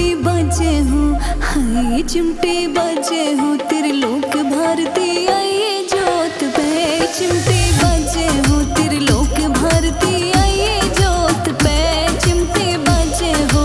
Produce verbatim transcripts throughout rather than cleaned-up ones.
बाजे हो, हाय चिमटे बाजे हो, तेरे लोक भारती आइए जोत पे। चिमटे बाजे हो, तेरे लोक भारती आइए जोत पे। चिमटे बाजे हो,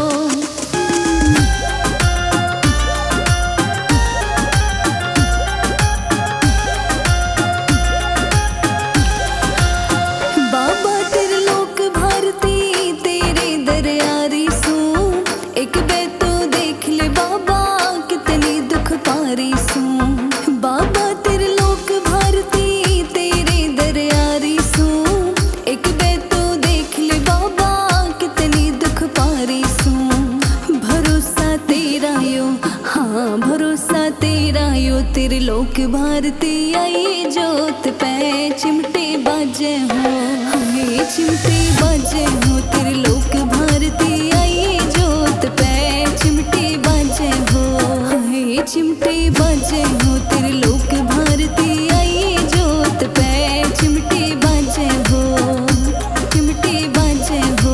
बाबा तेरे लोक भारती तेरे दरियारी सू। एक बे तो देख ले बाबा कितनी दुख पारी सू। बाबा तेरे लोक भारती तेरे दरियारी सू। एक बे तो देख ले बाबा कितनी दुख पारी सू। भरोसा तेरा यो, हाँ भरोसा तेरा यो, तेरे लोक भारती आइए जोत पे। चिमटे बाजे हो, हमें चिमटे बाजे हो, तेरे लोक भारती आइए जोत पे। चिमटे बाजे हो, हमें चिमटे बाजे हो, तेरे लोक भारती आइए जोत पे। चिमटे बाजे हो, चिमटे बाजे हो।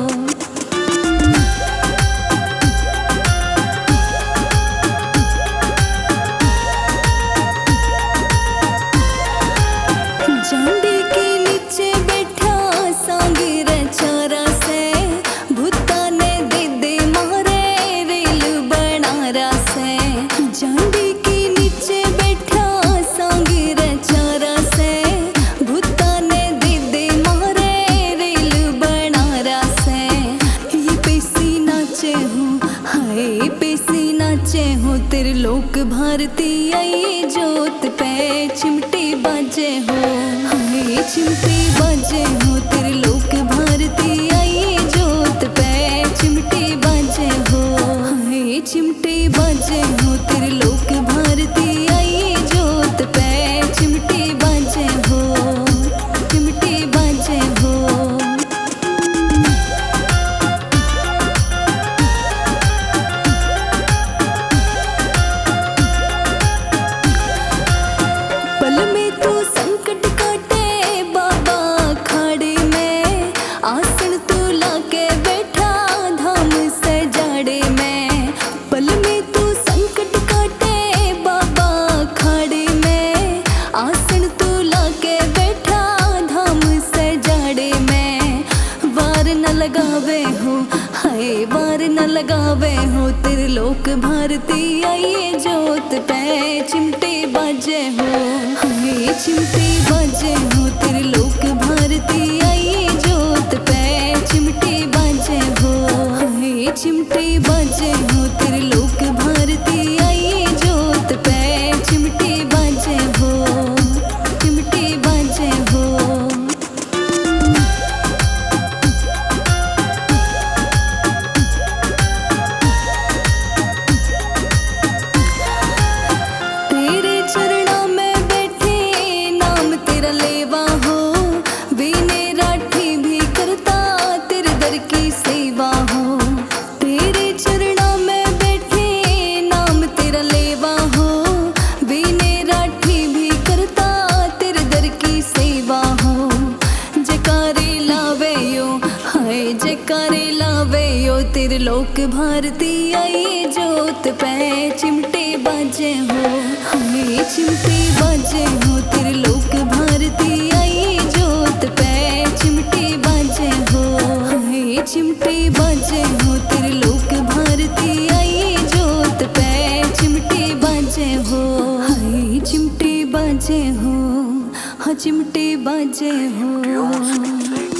झंडे के नीचे बैठा सांगिर चारा से, भूता ने दे दे मारे रेल बनारा से। झंडे के नीचे बैठा सांगिर चारा से, भूता ने दे दे मारे रेल बनारा से। ये पैसी नाचे हो, हाय पैसी नाचे हो, तेरे लोक भारती आइए जोत पे। चिमटे बाजे हो, हमें चिमटे बाजे हो, तेरे लोक भारती आइए जोत पे। चिमटे बाजे हो, हमें चिमटे बाजे हो, तेरे लोक भारती आइए जोत पे। चिमटे बाजे हो, चिमटे बाजे हो। पल में तू संकट काटे बाबा खाड़े में, आसन तू लाके बैठा धाम सजाड़े में। पल में तू संकट काटे बाबा खाड़े में, आसन तू लाके बैठा धाम सजाड़े में। वार न लगावे हो, हाय वार न लगावे हो, तेरे लोक भारती आइए जोत पे। चिमटे बाजे हो, हमें चिमटे बाजे हो, तेरे लोक भारती आइए जोत पे। चिमटे बाजे हो, हमें चिमटे बाजे हो, तेरे लोक भारती आइए जोत पे। चिमटे बाजे हो, चिमटे बाजे हो। तेरे चरणों में बैठे नाम तेरा लेवा हो, वीने राठी भी करता तेरे दर की सेवा हो। तेरे चरणों में बैठे नाम तेरा लेवा हो, वीने राठी भी करता तेरे दर की सेवा हो। जयकारे लावे यो, हाय जयकारे लावे यो, तेरे लोक भारती आइए जोत पे। चिमटे बाजे हो, हमें चिमटे बाजे हो, तेरे लोक भारती आइए जोत पे। चिमटे बाजे हो, हमें चिमटे बाजे हो, तेरे लोक भारती आइए जोत पे। चिमटे बाजे हो, हाय चिमटे बाजे हो, हाँ चिमटे बाजे हो।